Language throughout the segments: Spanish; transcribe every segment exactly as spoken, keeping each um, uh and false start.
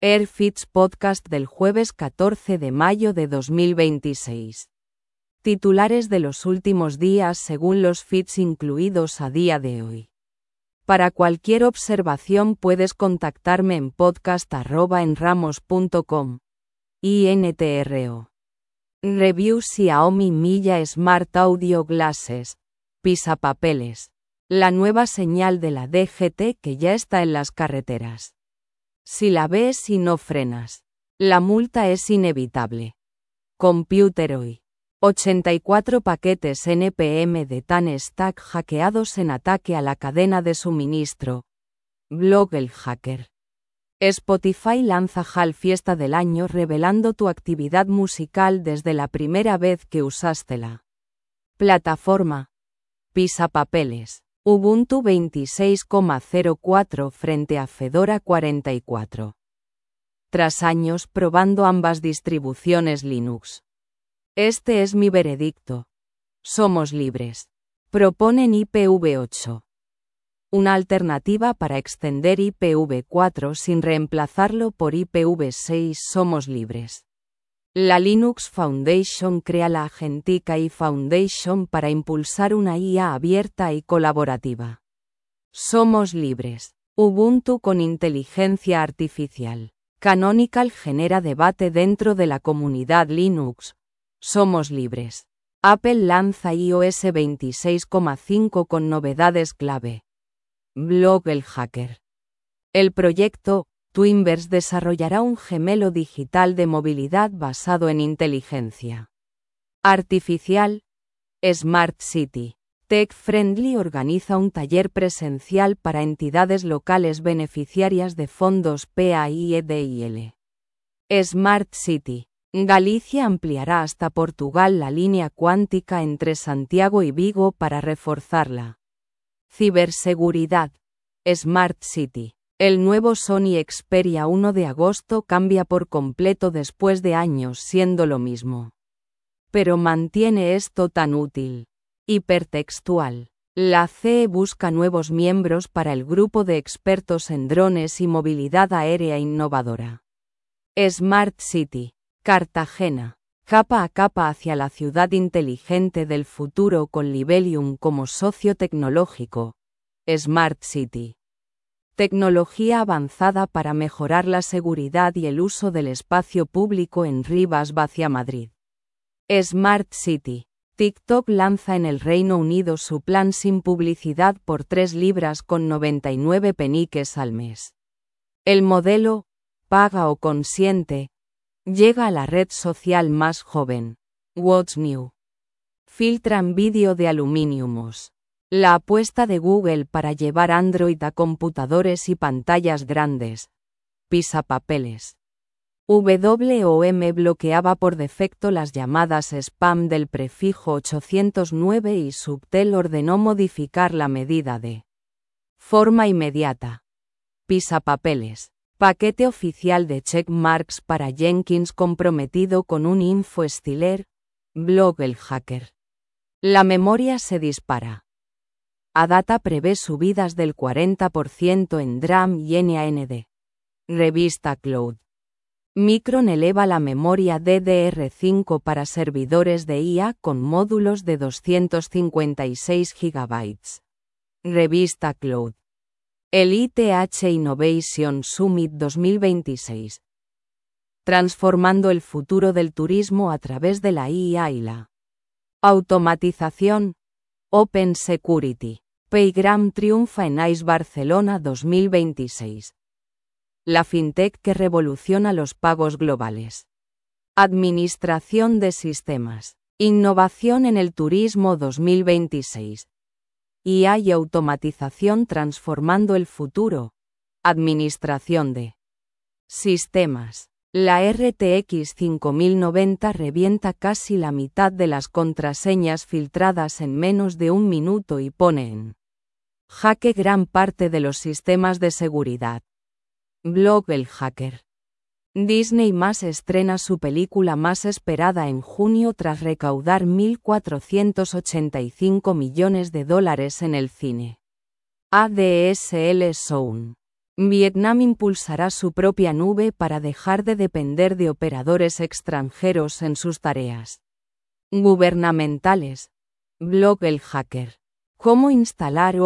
AirFits Podcast del jueves catorce de mayo de dos mil veintiséis. Titulares de los últimos días según los feeds incluidos a día de hoy. Para cualquier observación puedes contactarme en podcast arroba enramos punto com. intro. Review Xiaomi Milla Smart Audio Glasses. Pisapapeles. La nueva señal de la D G T que ya está en las carreteras. Si la ves y no frenas, la multa es inevitable. Computeroi. ochenta y cuatro paquetes N P M de TAN-Stack hackeados en ataque a la cadena de suministro. Blog El Hacker. Spotify lanza H A L Fiesta del Año revelando tu actividad musical desde la primera vez que usaste la plataforma. Pisapapeles. Ubuntu veintiséis punto cero cuatro frente a Fedora cuarenta y cuatro. Tras años probando ambas distribuciones Linux. Este es mi veredicto. Somos libres. Proponen I P v ocho. Una alternativa para extender I P v cuatro sin reemplazarlo por I P v seis. Somos libres. La Linux Foundation crea la Agentic A I Foundation para impulsar una I A abierta y colaborativa. Somos libres. Ubuntu con inteligencia artificial. Canonical genera debate dentro de la comunidad Linux. Somos libres. Apple lanza i O S veintiséis punto cinco con novedades clave. Blog El Hacker. El proyecto Twinverse desarrollará un gemelo digital de movilidad basado en inteligencia artificial. Smart City. Tech Friendly organiza un taller presencial para entidades locales beneficiarias de fondos P A I E D I L. Smart City. Galicia ampliará hasta Portugal la línea cuántica entre Santiago y Vigo para reforzarla. Ciberseguridad. Smart City. El nuevo Sony Xperia uno de agosto cambia por completo después de años siendo lo mismo. Pero mantiene esto tan útil. Hipertextual. La C E busca nuevos miembros para el grupo de expertos en drones y movilidad aérea innovadora. Smart City. Cartagena. Capa a capa hacia la ciudad inteligente del futuro con Libelium como socio tecnológico. Smart City. Tecnología avanzada para mejorar la seguridad y el uso del espacio público en Rivas Vacia Madrid. Smart City. TikTok lanza en el Reino Unido su plan sin publicidad por tres libras con noventa y nueve peniques al mes. El modelo, paga o consiente, llega a la red social más joven. What's New. Filtran vídeo de aluminiumos. La apuesta de Google para llevar Android a computadores y pantallas grandes. Pisapapeles. W O M bloqueaba por defecto las llamadas spam del prefijo ochocientos nueve y Subtel ordenó modificar la medida de forma inmediata. Pisapapeles. Paquete oficial de checkmarks para Jenkins comprometido con un info stealer. Blog El Hacker. La memoria se dispara. Adata prevé subidas del cuarenta por ciento en DRAM y N A N D. Revista Cloud. Micron eleva la memoria D D R cinco para servidores de I A con módulos de doscientos cincuenta y seis gigabytes. Revista Cloud. El I T H Innovation Summit dos mil veintiséis. Transformando el futuro del turismo a través de la I A y la automatización. Open Security. PayGram triunfa en I C E Barcelona dos mil veintiséis. La fintech que revoluciona los pagos globales. Administración de sistemas. Innovación en el turismo dos mil veintiséis. I A y automatización transformando el futuro. Administración de sistemas. La R T X cinco mil noventa revienta casi la mitad de las contraseñas filtradas en menos de un minuto y pone en jaque gran parte de los sistemas de seguridad. Blog El Hacker. Disney más estrena su película más esperada en junio tras recaudar mil cuatrocientos ochenta y cinco millones de dólares en el cine. A D S L Zone. Vietnam impulsará su propia nube para dejar de depender de operadores extranjeros en sus tareas gubernamentales. Blog El Hacker. Cómo instalar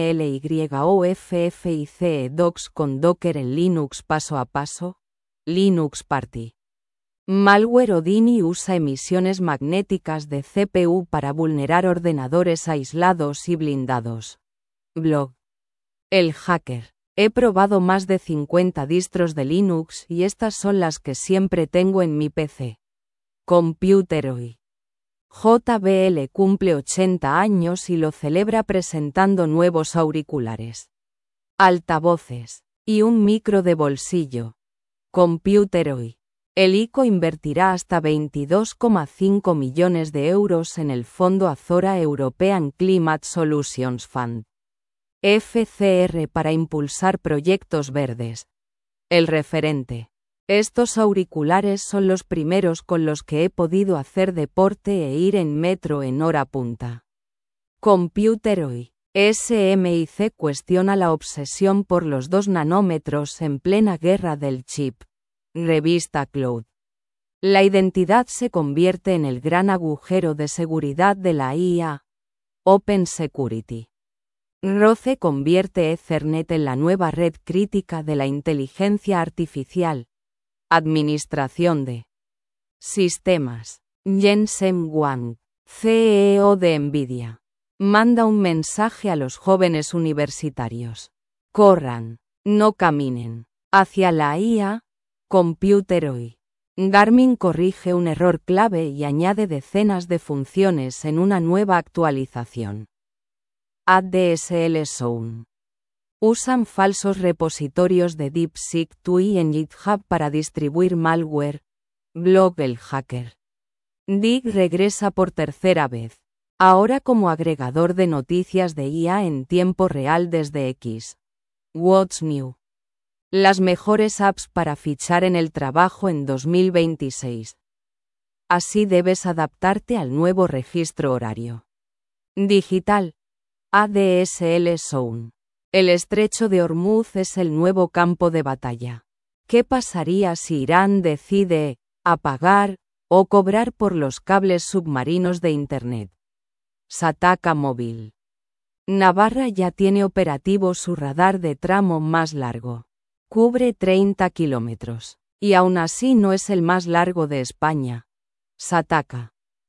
ONLYOFFICE Docs con Docker en Linux paso a paso. Linux Party. Malware Houdini usa emisiones magnéticas de C P U para vulnerar ordenadores aislados y blindados. Blog El Hacker. He probado más de cincuenta distros de Linux y estas son las que siempre tengo en mi P C. Computeroid. J B L cumple ochenta años y lo celebra presentando nuevos auriculares, altavoces y un micro de bolsillo. Computeroid. El I C O invertirá hasta veintidós coma cinco millones de euros en el fondo Azora European Climate Solutions Fund. F C R para impulsar proyectos verdes. El referente. Estos auriculares son los primeros con los que he podido hacer deporte e ir en metro en hora punta. Computeroid. S M I C cuestiona la obsesión por los dos nanómetros en plena guerra del chip. Revista Cloud. La identidad se convierte en el gran agujero de seguridad de la I A. Open Security. Roce convierte Ethernet en la nueva red crítica de la inteligencia artificial. Administración de Sistemas. Jensen Huang, C E O de Nvidia, manda un mensaje a los jóvenes universitarios. Corran, no caminen, hacia la I A. Computeroid. Garmin corrige un error clave y añade decenas de funciones en una nueva actualización. A D S L Zone. Usan falsos repositorios de DeepSeek dos i en GitHub para distribuir malware. Blog El Hacker. Dig regresa por tercera vez, ahora como agregador de noticias de I A en tiempo real desde X. What's New. Las mejores apps para fichar en el trabajo en dos mil veintiséis. Así debes adaptarte al nuevo registro horario digital. A D S L Zone. El estrecho de Hormuz es el nuevo campo de batalla. ¿Qué pasaría si Irán decide apagar o cobrar por los cables submarinos de Internet? Sataka Móvil. Navarra ya tiene operativo su radar de tramo más largo. Cubre treinta kilómetros. Y aún así no es el más largo de España. Sataka.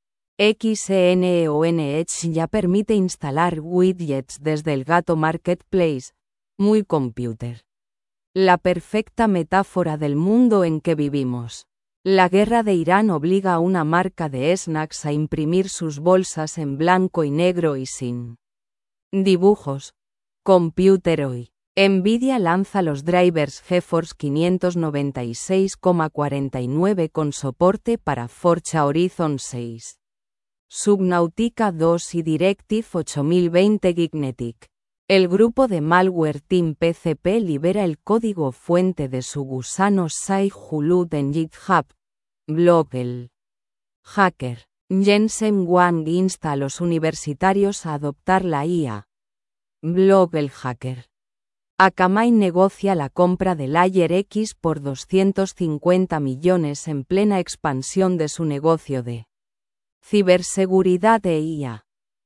X E N O N Edge ya permite instalar widgets desde el Gato Marketplace. Muy computer. La perfecta metáfora del mundo en que vivimos. La guerra de Irán obliga a una marca de snacks a imprimir sus bolsas en blanco y negro y sin dibujos. Computeroid. Nvidia lanza los drivers GeForce quinientos noventa y seis coma cuarenta y nueve con soporte para Forza Horizon seis. Subnautica dos y Directive ocho mil veinte Gignetic. El grupo de malware Team P C P libera el código fuente de su gusano Sai-Hulud en GitHub. Blog El Hacker. Jensen Huang insta a los universitarios a adoptar la I A. Blog El Hacker. Akamai negocia la compra de LayerX por doscientos cincuenta millones en plena expansión de su negocio de ciberseguridad e I A.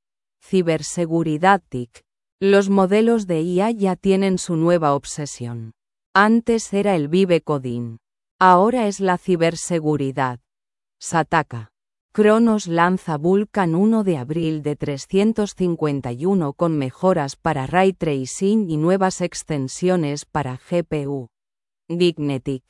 Ciberseguridad T I C. Los modelos de I A ya tienen su nueva obsesión. Antes era el vibe coding. Ahora es la ciberseguridad. Sataka. Cronos lanza Vulkan uno de abril de trescientos cincuenta y uno con mejoras para ray tracing y nuevas extensiones para G P U. Gignetic.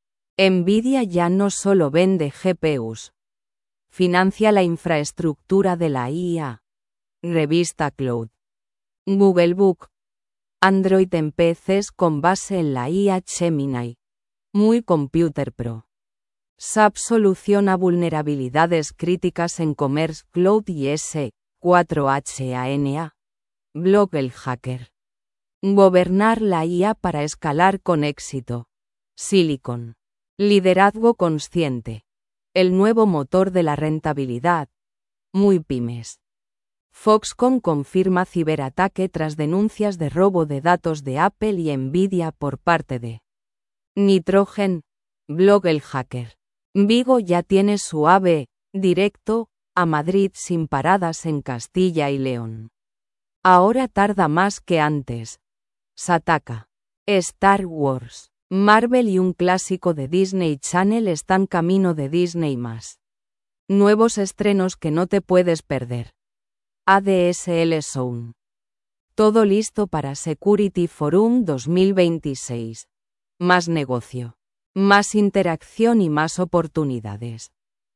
Nvidia ya no solo vende G P Us. Financia la infraestructura de la I A. Revista Cloud. Google Book. Android en P Cs con base en la I A Gemini. Muy Computer Pro. S A P soluciona vulnerabilidades críticas en Commerce Cloud y S cuatro H A N A. Blog El Hacker. Gobernar la I A para escalar con éxito. Silicon. Liderazgo consciente. El nuevo motor de la rentabilidad. Muy pymes. Foxconn confirma ciberataque tras denuncias de robo de datos de Apple y Nvidia por parte de Nitrogen, blog El Hacker. Vigo ya tiene su AVE, directo, a Madrid sin paradas en Castilla y León. Ahora tarda más que antes. Sataka. Star Wars, Marvel y un clásico de Disney Channel están camino de Disney más. Nuevos estrenos que no te puedes perder. A D S L Zone. Todo listo para Security Forum dos mil veintiséis. Más negocio, más interacción y más oportunidades.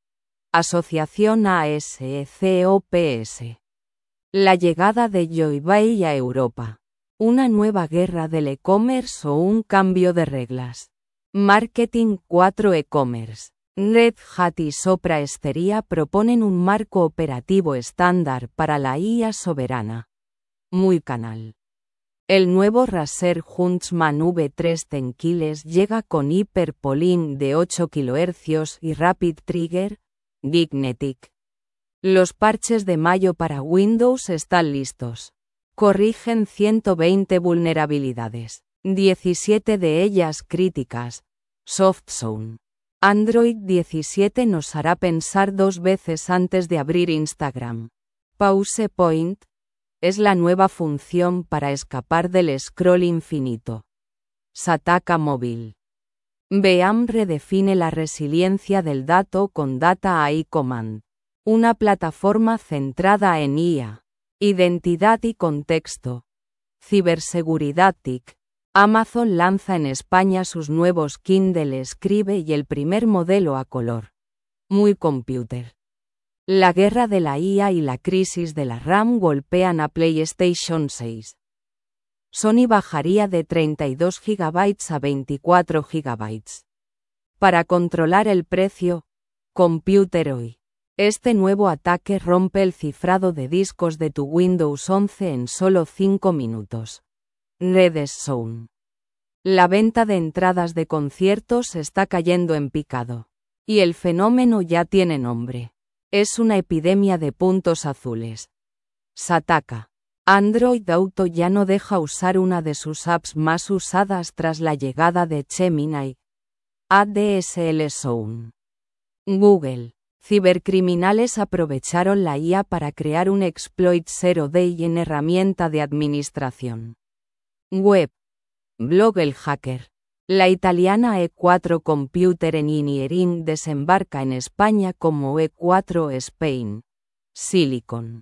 Asociación A S C O P S. La llegada de Joybay a Europa. Una nueva guerra del e-commerce o un cambio de reglas. Marketing cuatro e-commerce. Red Hat y Sopra Steria proponen un marco operativo estándar para la I A soberana. Muy canal. El nuevo Razer Huntsman V tres Tenkeyless llega con Hyper-Polling de ocho kilohercios y Rapid Trigger, Dignetic. Los parches de mayo para Windows están listos. Corrigen ciento veinte vulnerabilidades, diecisiete de ellas críticas. SoftZone. Android diecisiete nos hará pensar dos veces antes de abrir Instagram. Pause Point es la nueva función para escapar del scroll infinito. Sataka Móvil. V A M redefine la resiliencia del dato con Data A I Command. Una plataforma centrada en I A, identidad y contexto. Ciberseguridad T I C. Amazon lanza en España sus nuevos Kindle Escribe y el primer modelo a color. Muy Computer. La guerra de la I A y la crisis de la RAM golpean a PlayStation seis. Sony bajaría de treinta y dos gigabytes a veinticuatro gigabytes. Para controlar el precio, Computer Hoy. Este nuevo ataque rompe el cifrado de discos de tu Windows once en solo cinco minutos. Redes Zone. La venta de entradas de conciertos está cayendo en picado. Y el fenómeno ya tiene nombre. Es una epidemia de puntos azules. Sataka. Android Auto ya no deja usar una de sus apps más usadas tras la llegada de Gemini. A D S L Zone. Google. Cibercriminales aprovecharon la I A para crear un exploit zero day en herramienta de administración web. Blog El Hacker. La italiana E cuatro Computer Engineering desembarca en España como E cuatro Spain. Silicon.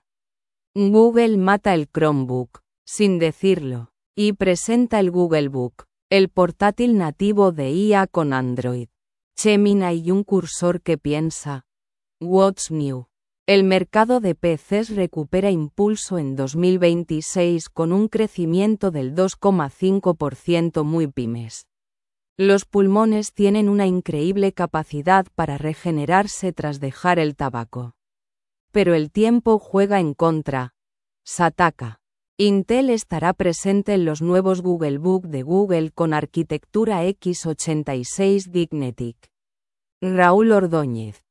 Google mata el Chromebook, sin decirlo, y presenta el Google Book, el portátil nativo de I A con Android. Gemini y un cursor que piensa. What's New? El mercado de P Cs recupera impulso en dos mil veintiséis con un crecimiento del dos coma cinco por ciento muy pymes. Los pulmones tienen una increíble capacidad para regenerarse tras dejar el tabaco. Pero el tiempo juega en contra. Sataka. Intel estará presente en los nuevos Google Book de Google con arquitectura X ochenta y seis Dignetic. Raúl Ordóñez.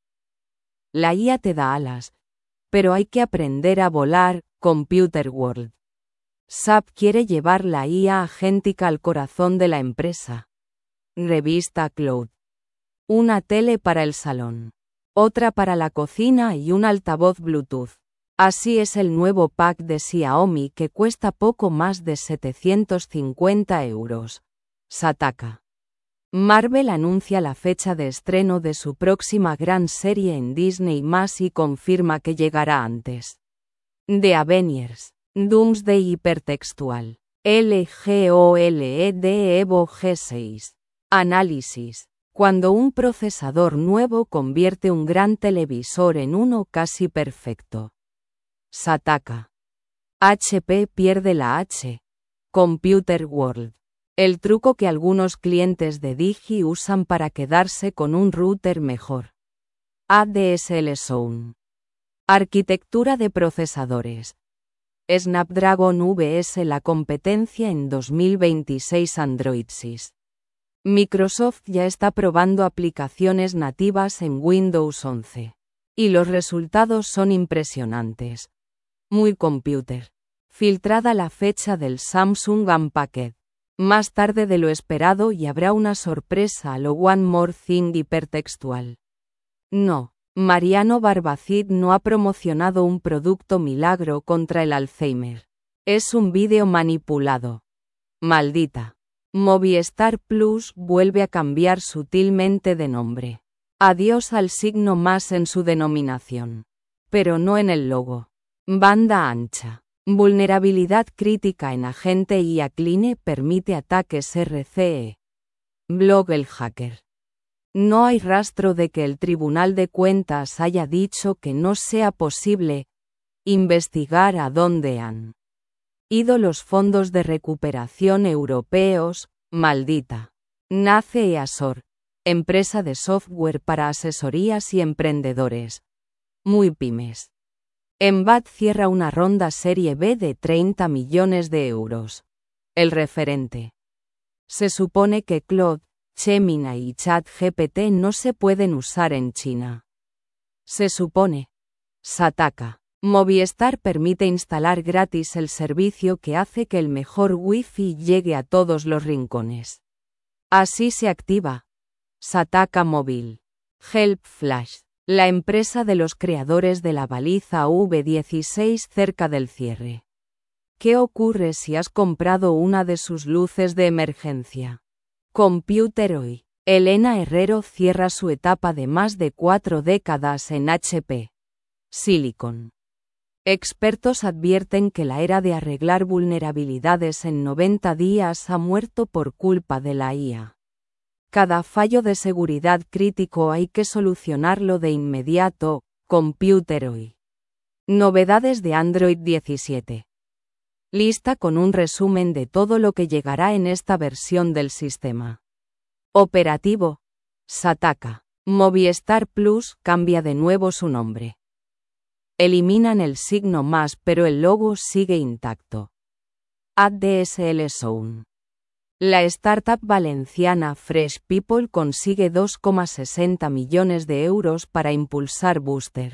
La I A te da alas, pero hay que aprender a volar. Computer World. S A P quiere llevar la I A agéntica al corazón de la empresa. Revista Cloud. Una tele para el salón, otra para la cocina y un altavoz Bluetooth. Así es el nuevo pack de Xiaomi que cuesta poco más de setecientos cincuenta euros. Sataka. Marvel anuncia la fecha de estreno de su próxima gran serie en Disney más y confirma que llegará antes. The Avengers. Doomsday hipertextual. L G O L E D Evo G seis. Análisis. Cuando un procesador nuevo convierte un gran televisor en uno casi perfecto. Sataka. H P pierde la H. Computer World. El truco que algunos clientes de Digi usan para quedarse con un router mejor. A D S L Zone. Arquitectura de procesadores. Snapdragon V S la competencia en dos mil veintiséis Android seis. Microsoft ya está probando aplicaciones nativas en Windows once. Y los resultados son impresionantes. Muy Computer. Filtrada la fecha del Samsung Unpacked. Más tarde de lo esperado y habrá una sorpresa a lo One More Thing hipertextual. No, Mariano Barbacid no ha promocionado un producto milagro contra el Alzheimer. Es un vídeo manipulado. Maldita. Movistar Plus vuelve a cambiar sutilmente de nombre. Adiós al signo más en su denominación. Pero no en el logo. Banda ancha. Vulnerabilidad crítica en agente I A Cline permite ataques R C E. Blog El Hacker. No hay rastro de que el Tribunal de Cuentas haya dicho que no sea posible investigar a dónde han ido los fondos de recuperación europeos. Maldita. Nace Easor, empresa de software para asesorías y emprendedores. Muy pymes. Embat cierra una ronda Serie B de treinta millones de euros. El referente. Se supone que Claude, Gemini y ChatGPT no se pueden usar en China. Se supone. Sataka. Movistar permite instalar gratis el servicio que hace que el mejor Wi-Fi llegue a todos los rincones. Así se activa. Sataka Móvil. Help Flash. La empresa de los creadores de la baliza V dieciséis cerca del cierre. ¿Qué ocurre si has comprado una de sus luces de emergencia? Computer hoy. Elena Herrero cierra su etapa de más de cuatro décadas en H P. Silicon. Expertos advierten que la era de arreglar vulnerabilidades en noventa días ha muerto por culpa de la I A. Cada fallo de seguridad crítico hay que solucionarlo de inmediato. Computer hoy. Novedades de Android diecisiete. Lista con un resumen de todo lo que llegará en esta versión del sistema operativo. Sataka. Movistar Plus cambia de nuevo su nombre. Eliminan el signo más pero el logo sigue intacto. A D S L Zone. La startup valenciana Fresh People consigue dos coma sesenta millones de euros para impulsar Booster.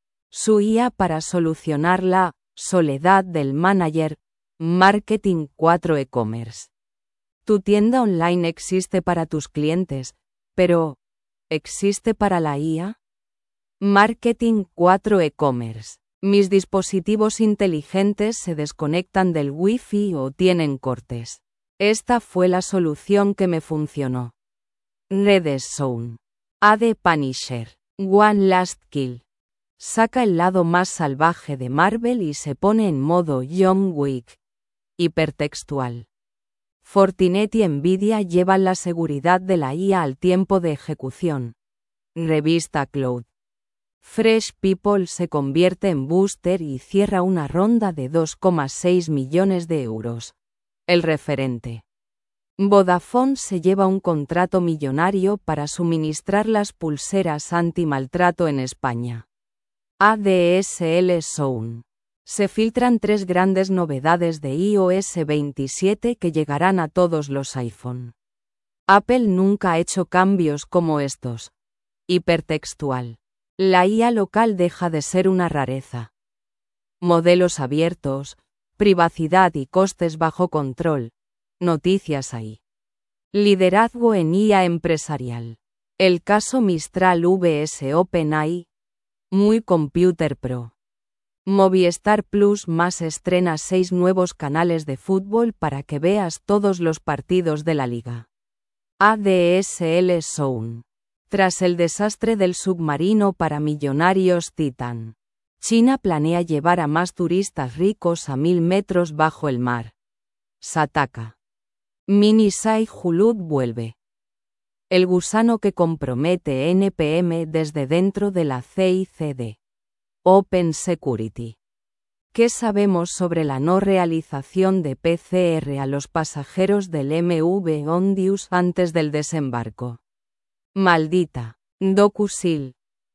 Su I A para solucionar la soledad del manager. Marketing cuatro e-commerce. Tu tienda online existe para tus clientes, pero ¿existe para la I A? Marketing cuatro e-commerce. Mis dispositivos inteligentes se desconectan del Wi-Fi o tienen cortes. Esta fue la solución que me funcionó. Redes Zone. A D Punisher. One Last Kill. Saca el lado más salvaje de Marvel y se pone en modo John Wick. Hipertextual. Fortinet y Nvidia llevan la seguridad de la I A al tiempo de ejecución. Revista Cloud. Fresh People se convierte en booster y cierra una ronda de dos coma seis millones de euros. El referente. Vodafone se lleva un contrato millonario para suministrar las pulseras anti-maltrato en España. A D S L Zone. Se filtran tres grandes novedades de i O S veintisiete que llegarán a todos los iPhone. Apple nunca ha hecho cambios como estos. Hipertextual. La I A local deja de ser una rareza. Modelos abiertos, privacidad y costes bajo control. Noticias ahí. Liderazgo en I A empresarial. El caso Mistral versus OpenAI. Muy Computer Pro. Movistar Plus más estrena seis nuevos canales de fútbol para que veas todos los partidos de la liga. A D S L Zone. Tras el desastre del submarino para millonarios Titan, China planea llevar a más turistas ricos a mil metros bajo el mar. Sataka. Minisai Hulud vuelve. El gusano que compromete N P M desde dentro de la C I C D. Open Security. ¿Qué sabemos sobre la no realización de P C R a los pasajeros del M V Ondius antes del desembarco? Maldita. DocuSign.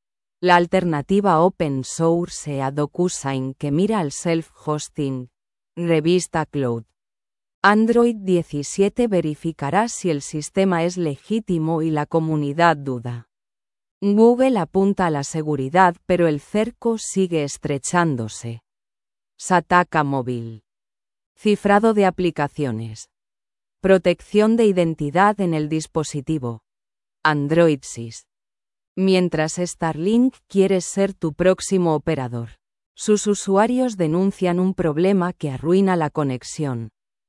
La alternativa open source a DocuSign que mira al self-hosting. Revista Cloud. Android diecisiete verificará si el sistema es legítimo y la comunidad duda. Google apunta a la seguridad pero el cerco sigue estrechándose. Sataka Móvil. Cifrado de aplicaciones. Protección de identidad en el dispositivo. Android seis. Mientras Starlink quiere ser tu próximo operador, sus usuarios denuncian un problema que arruina la conexión.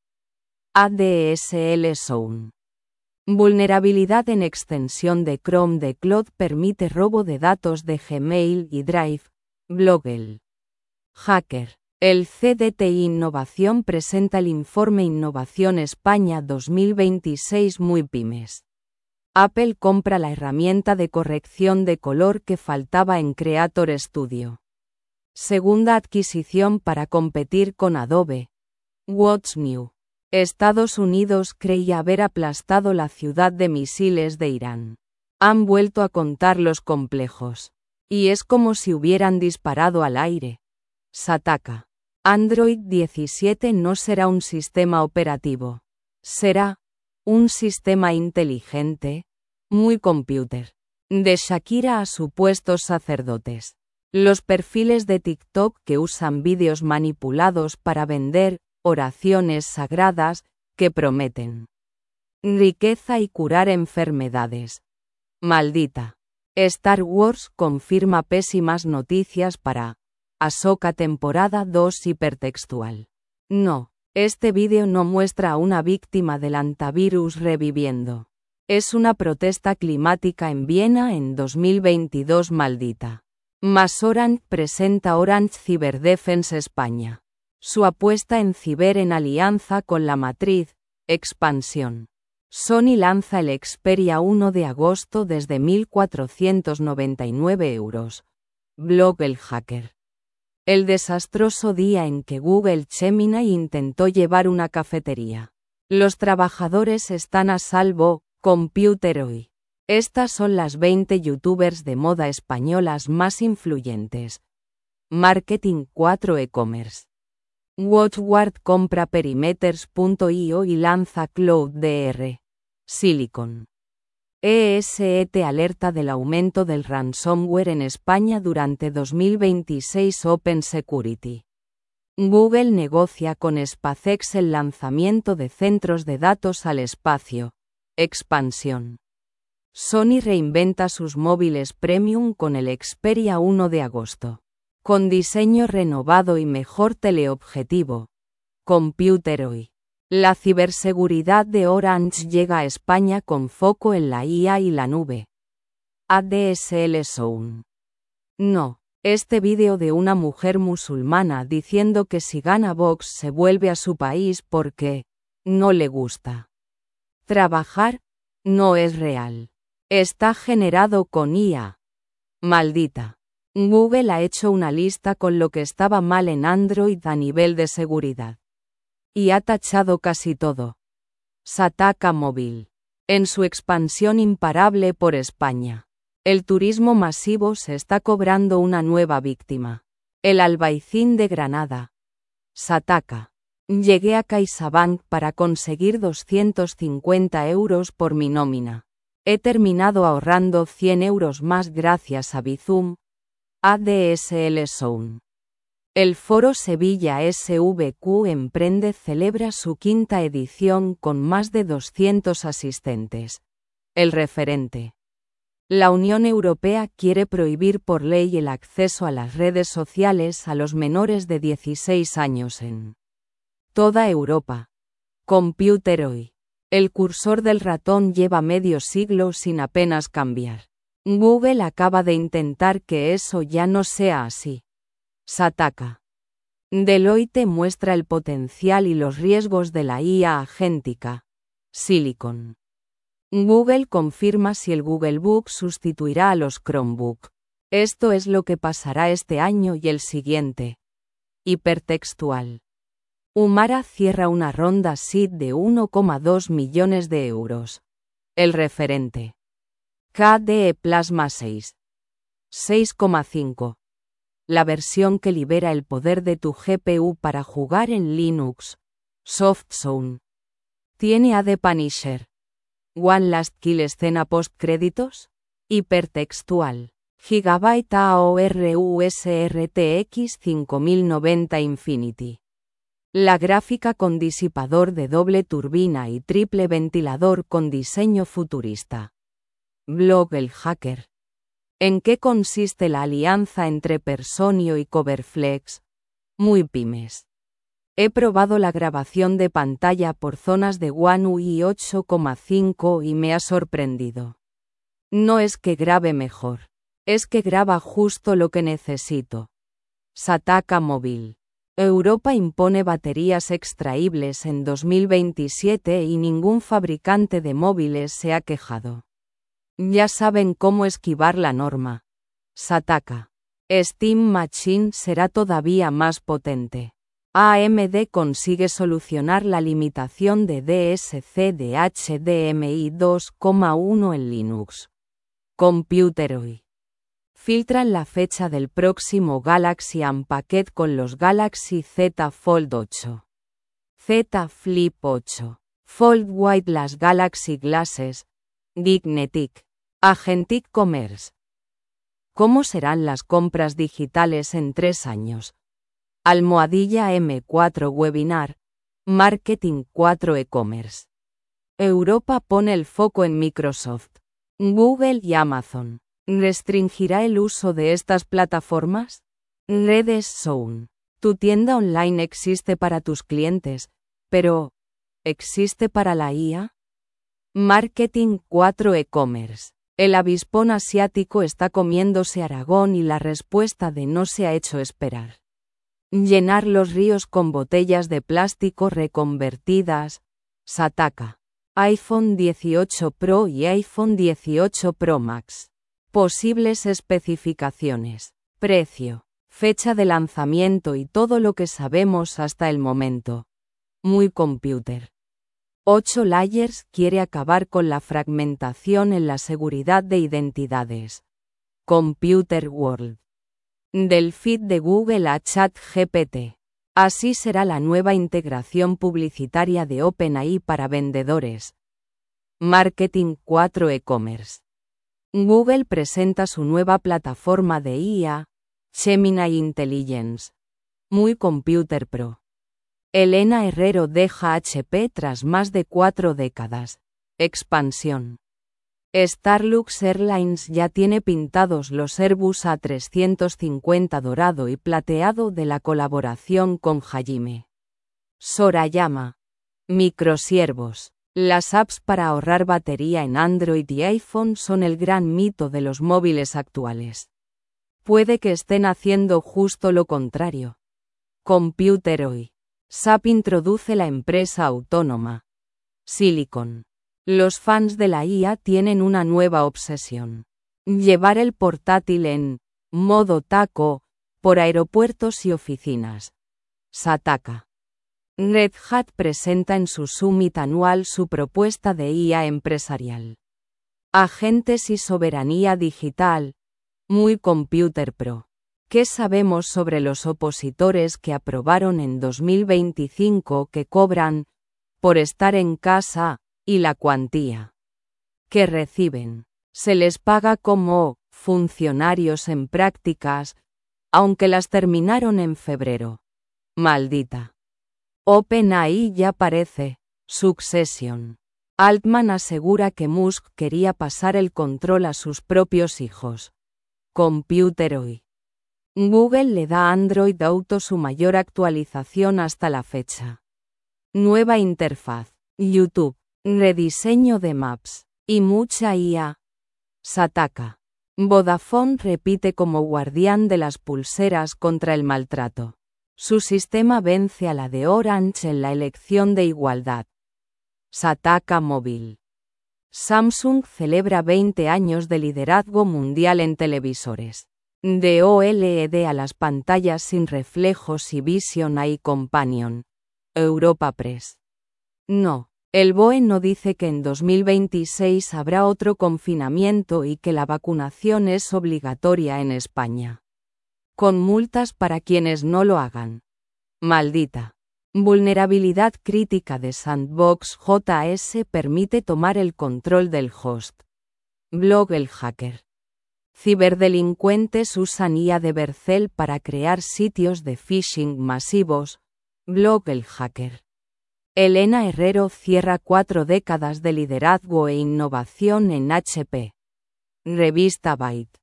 A D S L Zone. Vulnerabilidad en extensión de Chrome de Cloud permite robo de datos de Gmail y Drive. Blogel. Hacker. El C D T I Innovación presenta el informe Innovación España dos mil veintiséis Muy Pymes. Apple compra la herramienta de corrección de color que faltaba en Creator Studio. Segunda adquisición para competir con Adobe. What's New? Estados Unidos creía haber aplastado la ciudad de misiles de Irán. Han vuelto a contar los complejos. Y es como si hubieran disparado al aire. Sataka. Android diecisiete no será un sistema operativo. Será un sistema inteligente, muy computer. De Shakira a supuestos sacerdotes. Los perfiles de TikTok que usan vídeos manipulados para vender oraciones sagradas que prometen riqueza y curar enfermedades. Maldita. Star Wars confirma pésimas noticias para Ahsoka temporada dos hipertextual. No, este vídeo no muestra a una víctima del antivirus reviviendo. Es una protesta climática en Viena en dos mil veintidós. Maldita. Más Orange presenta Orange Cyberdefense España. Su apuesta en ciber en alianza con la matriz, Expansión. Sony lanza el Xperia uno de agosto desde mil cuatrocientos noventa y nueve euros. Blog El Hacker. El desastroso día en que Google Gemini intentó llevar una cafetería. Los trabajadores están a salvo. Computer hoy. Estas son las veinte youtubers de moda españolas más influyentes. Marketing cuatro e-commerce. Watchword compra perimeters punto i o y lanza CloudDR. Silicon. E S E T alerta del aumento del ransomware en España durante dos mil veintiséis. Open Security. Google negocia con SpaceX el lanzamiento de centros de datos al espacio. Expansión. Sony reinventa sus móviles premium con el Xperia uno de agosto. Con diseño renovado y mejor teleobjetivo. Computer hoy. La ciberseguridad de Orange llega a España con foco en la I A y la nube. A D S L Zone. No, este vídeo de una mujer musulmana diciendo que si gana Vox se vuelve a su país porque no le gusta trabajar, no es real. Está generado con I A. Maldita. Google ha hecho una lista con lo que estaba mal en Android a nivel de seguridad. Y ha tachado casi todo. Sataka Móvil. En su expansión imparable por España. El turismo masivo se está cobrando una nueva víctima. El Albaicín de Granada. Sataka. Llegué a CaixaBank para conseguir doscientos cincuenta euros por mi nómina. He terminado ahorrando cien euros más gracias a Bizum. A D S L Zone. El Foro Sevilla S V Q Emprende celebra su quinta edición con más de doscientos asistentes. El referente. La Unión Europea quiere prohibir por ley el acceso a las redes sociales a los menores de dieciséis años en toda Europa. Computer hoy. El cursor del ratón lleva medio siglo sin apenas cambiar. Google acaba de intentar que eso ya no sea así. Sataka. Deloitte muestra el potencial y los riesgos de la I A agéntica. Silicon. Google confirma si el Googlebook sustituirá a los Chromebook. Esto es lo que pasará este año y el siguiente. Hipertextual. Humara cierra una ronda seed de uno coma dos millones de euros. El referente. K D E Plasma seis. seis coma cinco. La versión que libera el poder de tu G P U para jugar en Linux. SoftZone. ¿Tiene A D Punisher? One Last Kill escena post créditos. Hipertextual. Gigabyte A O R U S R T X cinco mil noventa Infinity. La gráfica con disipador de doble turbina y triple ventilador con diseño futurista. Blog El Hacker. ¿En qué consiste la alianza entre Personio y Coverflex? Muy pymes. He probado la grabación de pantalla por zonas de One U I ocho coma cinco y me ha sorprendido. No es que grabe mejor, es que graba justo lo que necesito. Sataka Móvil. Europa impone baterías extraíbles en dos mil veintisiete y ningún fabricante de móviles se ha quejado. Ya saben cómo esquivar la norma. Sataka. Steam Machine será todavía más potente. A M D consigue solucionar la limitación de D S C de H D M I dos punto uno en Linux. Computeroid. Filtran la fecha del próximo Galaxy Unpacked con los Galaxy Z Fold ocho. Z Flip ocho. Fold White. Las Galaxy Glasses. Dignetic. Agentic Commerce. ¿Cómo serán las compras digitales en tres años? Almohadilla M cuatro Webinar. Marketing cuatro E-Commerce. Europa pone el foco en Microsoft, Google y Amazon. ¿Restringirá el uso de estas plataformas? Redes Zone. Tu tienda online existe para tus clientes, pero ¿existe para la I A? Marketing cuatro E-Commerce. El avispón asiático está comiéndose Aragón y la respuesta de no se ha hecho esperar. Llenar los ríos con botellas de plástico reconvertidas. Sataka. iPhone dieciocho Pro y iPhone dieciocho Pro Max. Posibles especificaciones. Precio. Fecha de lanzamiento y todo lo que sabemos hasta el momento. Muy computer. ocho Layers quiere acabar con la fragmentación en la seguridad de identidades. Computer World. Del feed de Google a ChatGPT. Así será la nueva integración publicitaria de OpenAI para vendedores. Marketing cuatro E-Commerce. Google presenta su nueva plataforma de I A, Gemini Intelligence. Muy Computer Pro. Elena Herrero deja H P tras más de cuatro décadas. Expansión. Starlux Airlines ya tiene pintados los Airbus A trescientos cincuenta dorado y plateado de la colaboración con Hajime. Sorayama. Microsiervos. Las apps para ahorrar batería en Android y iPhone son el gran mito de los móviles actuales. Puede que estén haciendo justo lo contrario. Computeroid. S A P introduce la empresa autónoma. Silicon. Los fans de la I A tienen una nueva obsesión. Llevar el portátil en modo taco por aeropuertos y oficinas. Sataka. Red Hat presenta en su Summit anual su propuesta de I A empresarial. Agentes y soberanía digital. Muy Computer Pro. ¿Qué sabemos sobre los opositores que aprobaron en dos mil veinticinco que cobran por estar en casa y la cuantía que reciben? Se les paga como funcionarios en prácticas, aunque las terminaron en febrero. Maldita. OpenAI ya parece Succession. Altman asegura que Musk quería pasar el control a sus propios hijos. Computeroid. Google le da a Android Auto su mayor actualización hasta la fecha. Nueva interfaz. YouTube. Rediseño de Maps. Y mucha I A. Sataka. Vodafone repite como guardián de las pulseras contra el maltrato. Su sistema vence a la de Orange en la elección de igualdad. Sataka Móvil. Samsung celebra veinte años de liderazgo mundial en televisores. De O L E D a las pantallas sin reflejos y Vision Eye Companion. Europa Press. No, el B O E no dice que en dos mil veintiséis habrá otro confinamiento y que la vacunación es obligatoria en España. Con multas para quienes no lo hagan. Maldita. Vulnerabilidad crítica de Sandbox J S permite tomar el control del host. Blog El Hacker. Ciberdelincuentes usan I A de Bercel para crear sitios de phishing masivos. Blog El Hacker. Elena Herrero cierra cuatro décadas de liderazgo e innovación en H P. Revista Byte.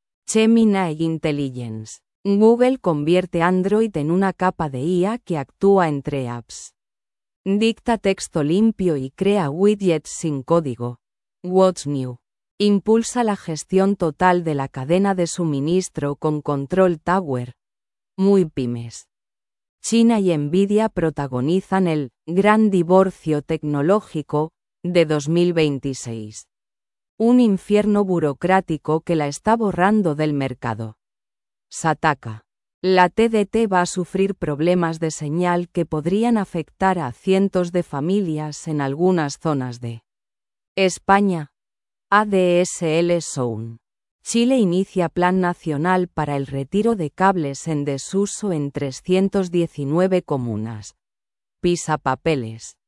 Gemini Intelligence. Google convierte Android en una capa de I A que actúa entre apps. Dicta texto limpio y crea widgets sin código. What's New. Impulsa la gestión total de la cadena de suministro con Control Tower. Muy pymes. China y Nvidia protagonizan el «Gran divorcio tecnológico» de dos mil veintiséis. Un infierno burocrático que la está borrando del mercado. Sataka. La T D T va a sufrir problemas de señal que podrían afectar a cientos de familias en algunas zonas de España. A D S L Zone. Chile inicia plan nacional para el retiro de cables en desuso en trescientas diecinueve comunas. Pisapapeles.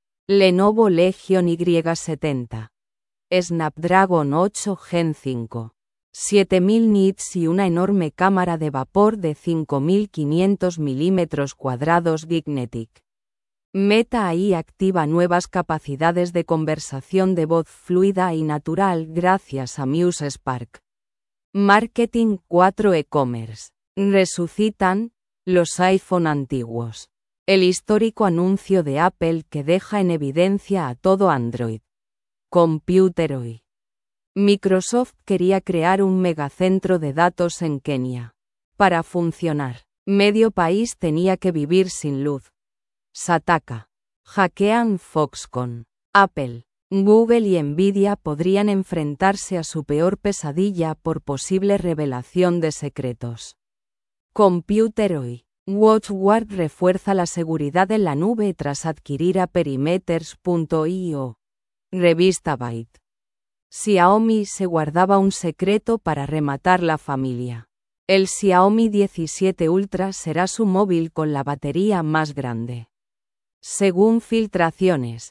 Lenovo Legion Y setenta. Snapdragon ocho Gen cinco. siete mil nits y una enorme cámara de vapor de cinco mil quinientos milímetros cuadrados Gignetic. Meta A I activa nuevas capacidades de conversación de voz fluida y natural gracias a Muse Spark. Marketing cuatro E-commerce. Resucitan los iPhone antiguos. El histórico anuncio de Apple que deja en evidencia a todo Android. Computer Hoy. Microsoft quería crear un megacentro de datos en Kenia. Para funcionar, medio país tenía que vivir sin luz. Sataka. Hackean Foxconn. Apple, Google y Nvidia podrían enfrentarse a su peor pesadilla por posible revelación de secretos. Computer Hoy. WatchGuard refuerza la seguridad en la nube tras adquirir a Perimeters punto i o. Revista Byte. Xiaomi se guardaba un secreto para rematar la familia. El Xiaomi diecisiete Ultra será su móvil con la batería más grande. Según filtraciones.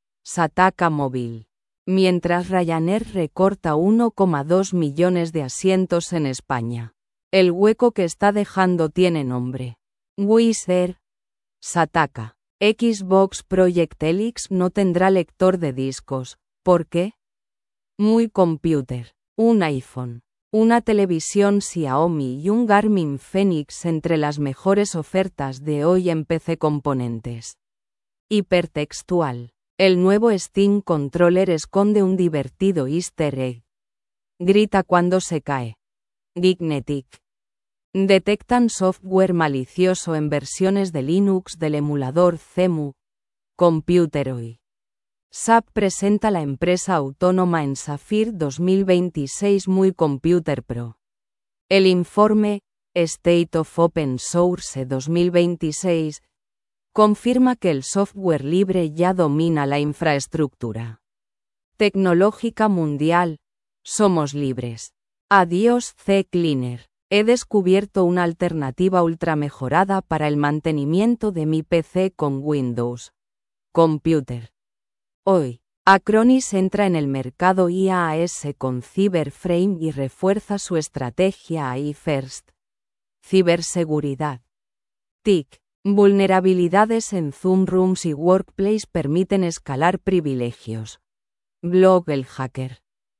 Sataka Móvil. Mientras Ryanair recorta uno coma dos millones de asientos en España. El hueco que está dejando tiene nombre. Wizz Air. Sataka. Xbox Project Helix no tendrá lector de discos. ¿Por qué? Muy Computer. Un iPhone, una televisión Xiaomi y un Garmin Fenix entre las mejores ofertas de hoy en P C Componentes. Hipertextual. El nuevo Steam Controller esconde un divertido easter egg. Grita cuando se cae. Gignetic. Detectan software malicioso en versiones de Linux del emulador Cemu. Computer Hoy. S A P presenta la empresa autónoma en Sapphire dos mil veintiséis Muy Computer Pro. El informe, State of Open Source dos mil veintiséis, confirma que el software libre ya domina la infraestructura tecnológica mundial. Somos libres. Adiós CCleaner. He descubierto una alternativa ultra mejorada para el mantenimiento de mi P C con Windows. Computer. Hoy, Acronis entra en el mercado IaaS con Cyberframe y refuerza su estrategia A I First. Ciberseguridad. T I C. Vulnerabilidades en Zoom Rooms y Workplace permiten escalar privilegios. Blog El Hacker.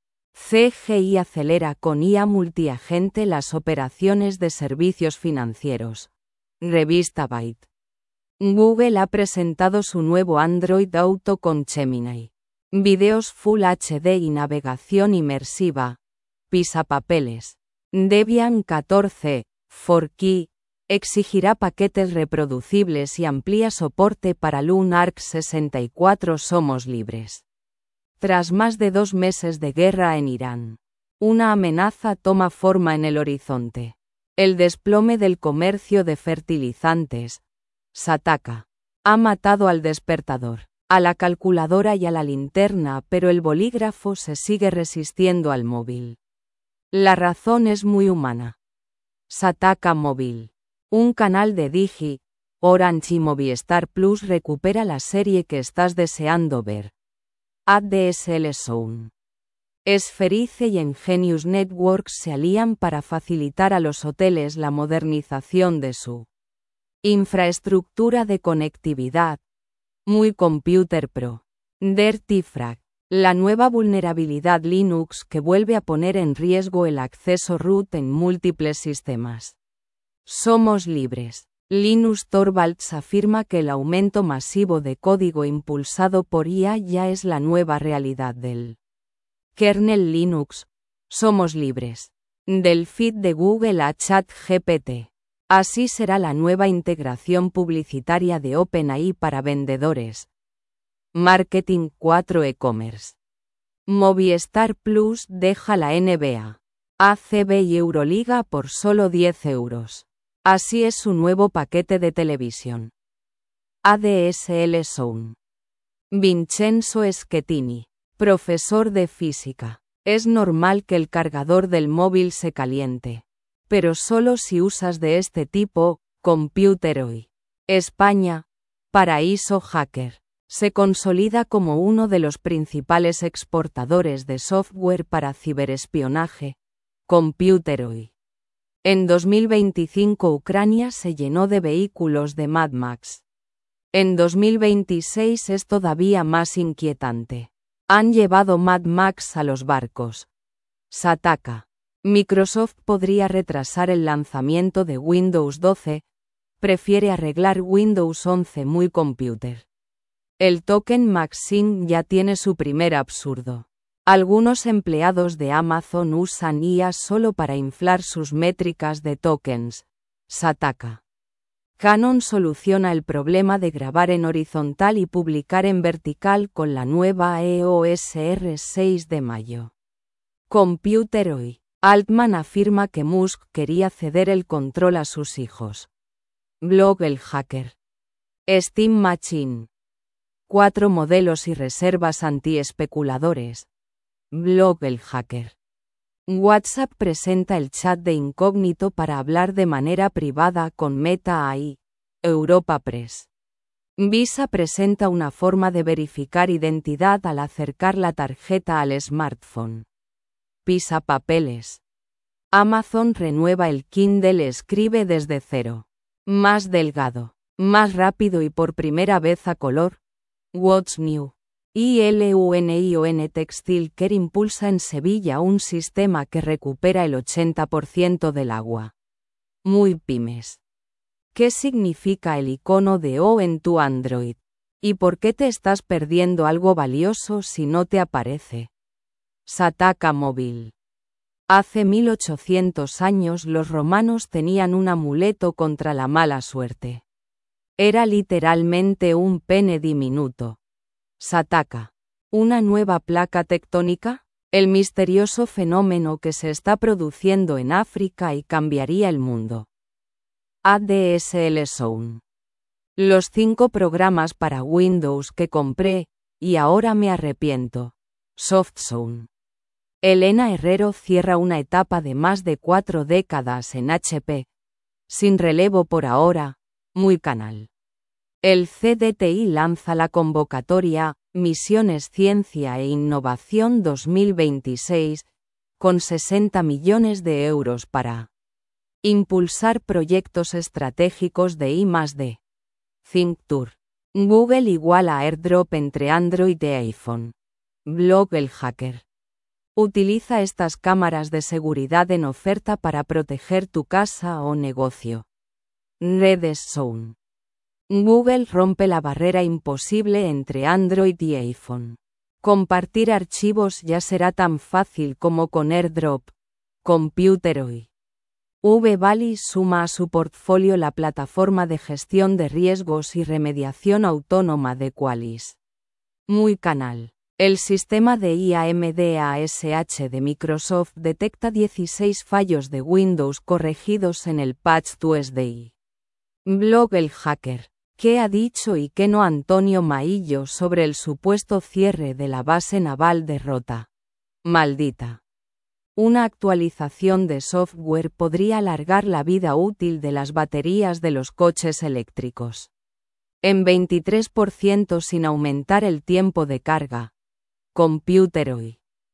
C G I acelera con I A multiagente las operaciones de servicios financieros. Revista Byte. Google ha presentado su nuevo Android Auto con Gemini. Videos Full H D y navegación inmersiva. Pisapapeles. Debian catorce, Forkey, exigirá paquetes reproducibles y amplía soporte para LunArc sesenta y cuatro. Somos libres. Tras más de dos meses de guerra en Irán, una amenaza toma forma en el horizonte. El desplome del comercio de fertilizantes. Sataka. Ha matado al despertador, a la calculadora y a la linterna, pero el bolígrafo se sigue resistiendo al móvil. La razón es muy humana. Sataka Móvil. Un canal de Digi, Orange y Movistar Plus recupera la serie que estás deseando ver. A D S L Zone. Esferice y Engenius Networks se alían para facilitar a los hoteles la modernización de su infraestructura de conectividad. Muy Computer Pro. Dirty Frag. La nueva vulnerabilidad Linux que vuelve a poner en riesgo el acceso root en múltiples sistemas. Somos libres. Linus Torvalds afirma que el aumento masivo de código impulsado por I A ya es la nueva realidad del kernel Linux. Somos libres. Del feed de Google a ChatGPT. Así será la nueva integración publicitaria de OpenAI para vendedores. Marketing cuatro e-commerce. Movistar Plus deja la N B A, A C B y Euroliga por solo diez euros. Así es su nuevo paquete de televisión. A D S L Zone. Vincenzo Schettini, profesor de física. Es normal que el cargador del móvil se caliente. Pero solo si usas de este tipo. Computer Hoy. España. Paraíso Hacker. Se consolida como uno de los principales exportadores de software para ciberespionaje. Computer Hoy. En dos mil veinticinco Ucrania se llenó de vehículos de Mad Max. En dos mil veintiséis es todavía más inquietante. Han llevado Mad Max a los barcos. Sataka. Microsoft podría retrasar el lanzamiento de Windows doce. Prefiere arreglar Windows once. Muy Computer. El token Maxim ya tiene su primer absurdo. Algunos empleados de Amazon usan I A solo para inflar sus métricas de tokens. Sataka. Canon soluciona el problema de grabar en horizontal y publicar en vertical con la nueva E O S R seis de mayo. Computer Hoy. Altman afirma que Musk quería ceder el control a sus hijos. Blog El Hacker. Steam Machine. Cuatro modelos y reservas anti-especuladores. Blog El Hacker. WhatsApp presenta el chat de incógnito para hablar de manera privada con Meta A I. Europa Press. Visa presenta una forma de verificar identidad al acercar la tarjeta al smartphone. Pisa Papeles. Amazon renueva el Kindle Escribe desde cero. Más delgado, más rápido y por primera vez a color. What's New? ILUNION Textile Care impulsa en Sevilla un sistema que recupera el ochenta por ciento del agua. Muy pymes. ¿Qué significa el icono de O en tu Android? ¿Y por qué te estás perdiendo algo valioso si no te aparece? Sataka Móvil. Hace mil ochocientos años los romanos tenían un amuleto contra la mala suerte. Era literalmente un pene diminuto. Sataka. ¿Una nueva placa tectónica? El misterioso fenómeno que se está produciendo en África y cambiaría el mundo. A D S L Zone. Los cinco programas para Windows que compré, y ahora me arrepiento. SoftZone. Elena Herrero cierra una etapa de más de cuatro décadas en H P. Sin relevo por ahora. Muy Canal. El C D T I lanza la convocatoria Misiones Ciencia e Innovación dos mil veintiséis, con sesenta millones de euros para impulsar proyectos estratégicos de I más D. ThinkTour. Google iguala a AirDrop entre Android e iPhone. Blog El Hacker. Utiliza estas cámaras de seguridad en oferta para proteger tu casa o negocio. Redes Zone. Google rompe la barrera imposible entre Android y iPhone. Compartir archivos ya será tan fácil como con AirDrop. Computer Hoy. V-Valley suma a su portfolio la plataforma de gestión de riesgos y remediación autónoma de Qualys. Muy Canal. El sistema de I A M D A S H de Microsoft detecta dieciséis fallos de Windows corregidos en el patch dos D I. Blog El Hacker. ¿Qué ha dicho y qué no Antonio Maillo sobre el supuesto cierre de la base naval de Rota? Maldita. Una actualización de software podría alargar la vida útil de las baterías de los coches eléctricos. En veintitrés por ciento sin aumentar el tiempo de carga. Computer Hoy.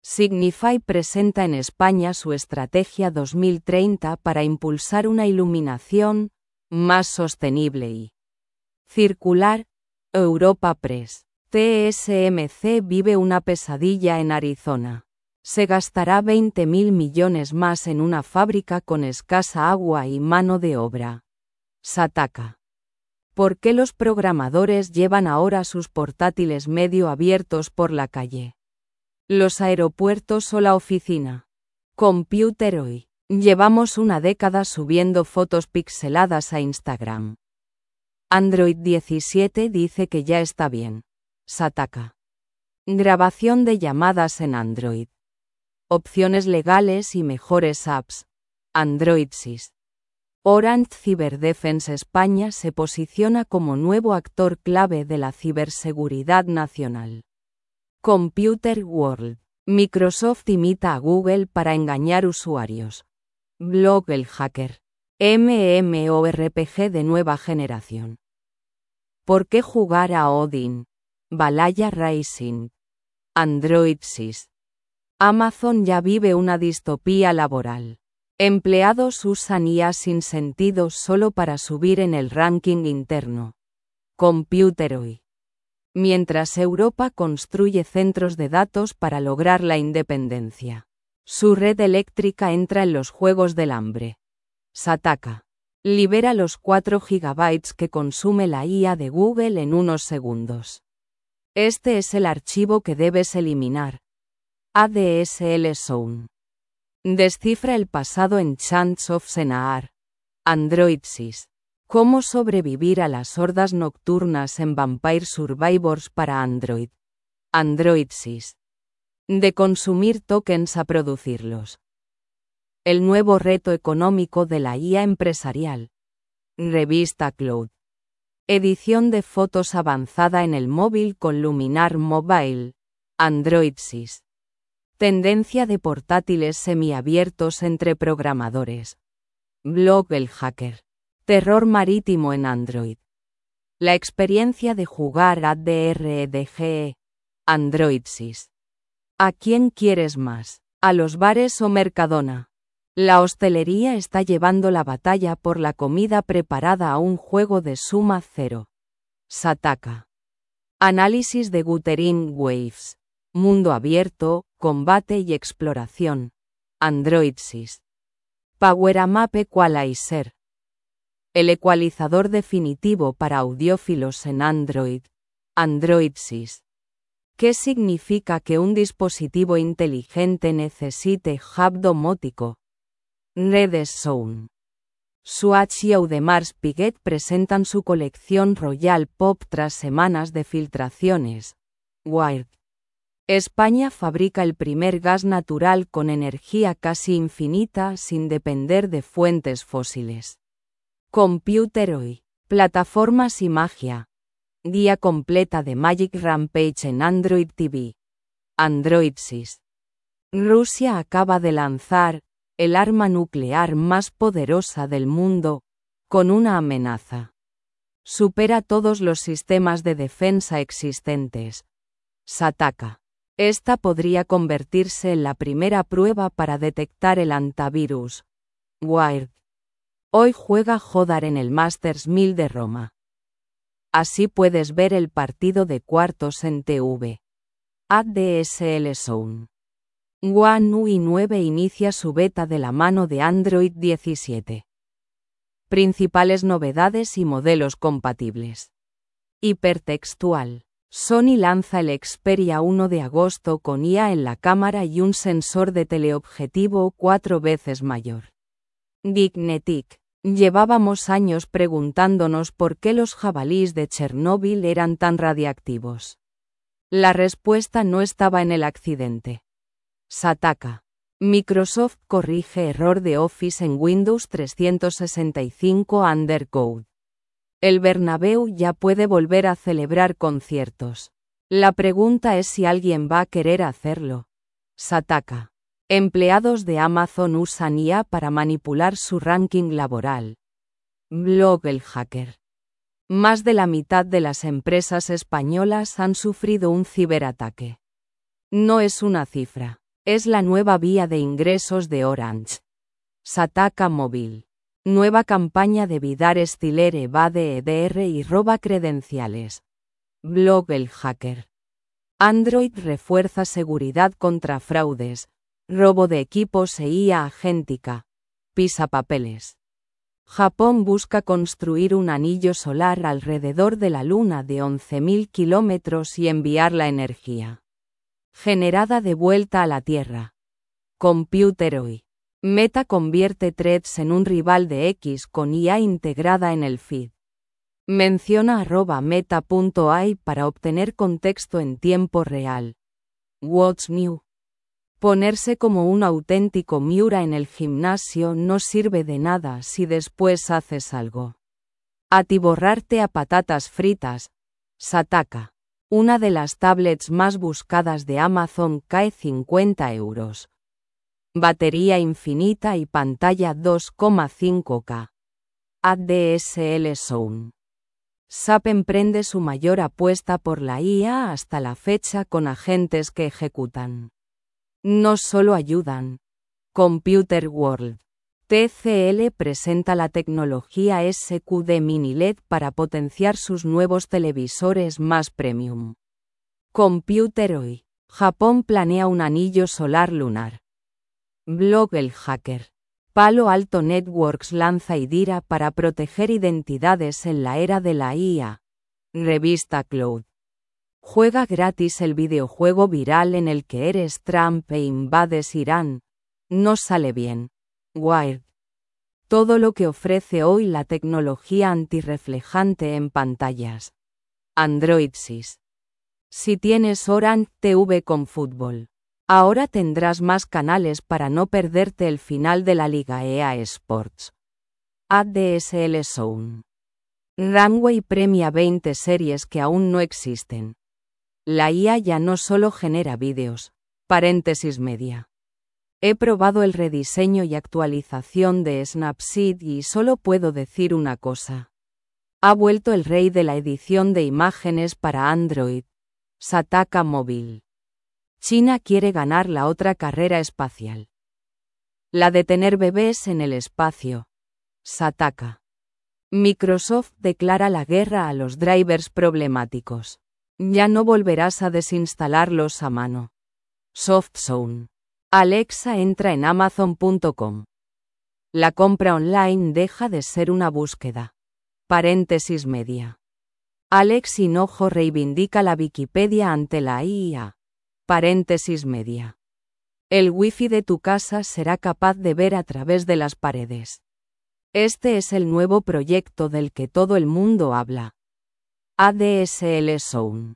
Signify presenta en España su estrategia dos mil treinta para impulsar una iluminación más sostenible y circular. Europa Press. T S M C vive una pesadilla en Arizona. Se gastará veinte mil millones más en una fábrica con escasa agua y mano de obra. Sataka. ¿Por qué los programadores llevan ahora sus portátiles medio abiertos por la calle? ¿Los aeropuertos o la oficina? Computer hoy. Llevamos una década subiendo fotos pixeladas a Instagram. Android diecisiete dice que ya está bien. Sataka. Grabación de llamadas en Android. Opciones legales y mejores apps. Android Sys. Orange Cyberdefense España se posiciona como nuevo actor clave de la ciberseguridad nacional. Computer World. Microsoft imita a Google para engañar usuarios. Blog El Hacker. MMORPG de nueva generación. ¿Por qué jugar a Odin? Valhalla Rising. Android Sys. Amazon ya vive una distopía laboral. Empleados usan I A sin sentido solo para subir en el ranking interno. Computer hoy. Mientras Europa construye centros de datos para lograr la independencia. Su red eléctrica entra en los Juegos del Hambre. Sataka. Libera los cuatro gigabytes que consume la I A de Google en unos segundos. Este es el archivo que debes eliminar. A D S L Zone. Descifra el pasado en Chants of Sennaar. Android Sys. ¿Cómo sobrevivir a las hordas nocturnas en Vampire Survivors para Android? Android Sys. De consumir tokens a producirlos. El nuevo reto económico de la I A empresarial. Revista Cloud. Edición de fotos avanzada en el móvil con Luminar Mobile. Android Sys. Tendencia de portátiles semiabiertos entre programadores. Blog El Hacker. Terror marítimo en Android. La experiencia de jugar a D R E D G E. Android Sys. ¿A quién quieres más? ¿A los bares o Mercadona? La hostelería está llevando la batalla por la comida preparada a un juego de suma cero. Sataka. Análisis de Guthering Waves. Mundo abierto, combate y exploración. Android Sys. Power Map Equalizer. El ecualizador definitivo para audiófilos en Android. Android Sys. ¿Qué significa que un dispositivo inteligente necesite hub domótico? Redes Zone. Swatch y Audemars Piguet presentan su colección Royal Pop tras semanas de filtraciones. Wired. España fabrica el primer gas natural con energía casi infinita sin depender de fuentes fósiles. Computer hoy. Plataformas y magia. Guía completa de Magic Rampage en Android T V. Android Sys. Rusia acaba de lanzar el arma nuclear más poderosa del mundo, con una amenaza. Supera todos los sistemas de defensa existentes. Sataka. Esta podría convertirse en la primera prueba para detectar el antivirus. Wired. Hoy juega Jodar en el Masters mil de Roma. Así puedes ver el partido de cuartos en T V. A D S L Zone. One U I nueve inicia su beta de la mano de Android diecisiete. Principales novedades y modelos compatibles. Hipertextual. Sony lanza el Xperia uno de agosto con I A en la cámara y un sensor de teleobjetivo cuatro veces mayor. Dignetic. Llevábamos años preguntándonos por qué los jabalíes de Chernóbil eran tan radiactivos. La respuesta no estaba en el accidente. Sataka. Microsoft corrige error de Office en Windows trescientos sesenta y cinco Undercode. El Bernabéu ya puede volver a celebrar conciertos. La pregunta es si alguien va a querer hacerlo. Sataka. Empleados de Amazon usan I A para manipular su ranking laboral. Blog El Hacker. Más de la mitad de las empresas españolas han sufrido un ciberataque. No es una cifra. Es la nueva vía de ingresos de Orange. Sataka Móvil. Nueva campaña de Vidar Stiller evade E D R y roba credenciales. Blog El Hacker. Android refuerza seguridad contra fraudes, robo de equipos e I A agéntica. Pisapapeles. Japón busca construir un anillo solar alrededor de la Luna de once mil kilómetros y enviar la energía generada de vuelta a la Tierra. Computeroid. Meta convierte Threads en un rival de X con I A integrada en el feed. Menciona arroba meta punto a i para obtener contexto en tiempo real. What's new? Ponerse como un auténtico Miura en el gimnasio no sirve de nada si después haces algo. Atiborrarte a patatas fritas. Sataka. Una de las tablets más buscadas de Amazon cae cincuenta euros. Batería infinita y pantalla dos coma cinco K. A D S L Zone. S A P emprende su mayor apuesta por la I A hasta la fecha con agentes que ejecutan. No solo ayudan. Computer World. T C L presenta la tecnología S Q D Mini L E D para potenciar sus nuevos televisores más premium. Computeroid. Japón planea un anillo solar lunar. Blog El Hacker. Palo Alto Networks lanza IDIRA para proteger identidades en la era de la I A. Revista Cloud. Juega gratis el videojuego viral en el que eres Trump e invades Irán. No sale bien. Wired. Todo lo que ofrece hoy la tecnología antirreflejante en pantallas. Android Sys. Si tienes Orange T V con fútbol, ahora tendrás más canales para no perderte el final de la Liga E A Sports. A D S L Zone. Runway premia veinte series que aún no existen. La I A ya no solo genera vídeos. Paréntesis media. He probado el rediseño y actualización de Snapseed y solo puedo decir una cosa. Ha vuelto el rey de la edición de imágenes para Android. Sataka Móvil. China quiere ganar la otra carrera espacial. La de tener bebés en el espacio. Sataka. Microsoft declara la guerra a los drivers problemáticos. Ya no volverás a desinstalarlos a mano. SoftZone. Alexa entra en amazon punto com. La compra online deja de ser una búsqueda. Paréntesis media. Alex Hinojo reivindica la Wikipedia ante la I A. Paréntesis media. El wifi de tu casa será capaz de ver a través de las paredes. Este es el nuevo proyecto del que todo el mundo habla. A D S L Zone.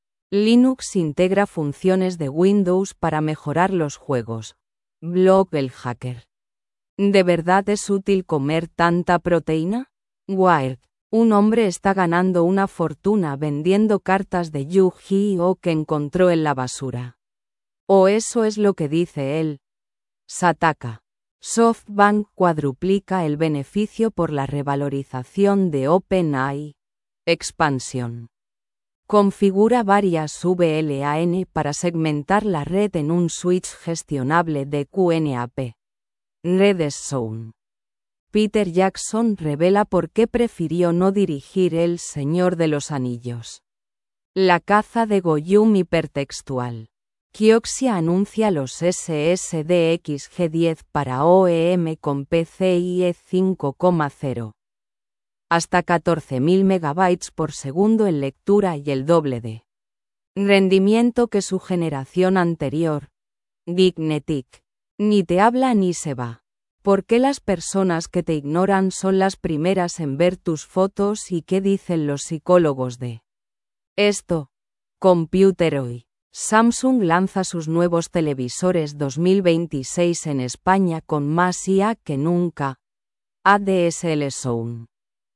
Linux integra funciones de Windows para mejorar los juegos. Blog El Hacker. ¿De verdad es útil comer tanta proteína? Wired. Un hombre está ganando una fortuna vendiendo cartas de Yu-Gi-Oh que encontró en la basura. O eso es lo que dice él. Sataka. SoftBank cuadruplica el beneficio por la revalorización de OpenAI. Expansión. Configura varias V L A N para segmentar la red en un switch gestionable de Q N A P. Redes Zone. Peter Jackson revela por qué prefirió no dirigir El Señor de los Anillos. La caza de Gollum hipertextual. Kioxia anuncia los S S D X G diez para O E M con P C I E cinco punto cero. Hasta catorce mil megabytes por segundo en lectura y el doble de rendimiento que su generación anterior. Geeknetic. Ni te habla ni se va. ¿Por qué las personas que te ignoran son las primeras en ver tus fotos y qué dicen los psicólogos de esto? Computeroid. Samsung lanza sus nuevos televisores dos mil veintiséis en España con más I A que nunca. A D S L Zone.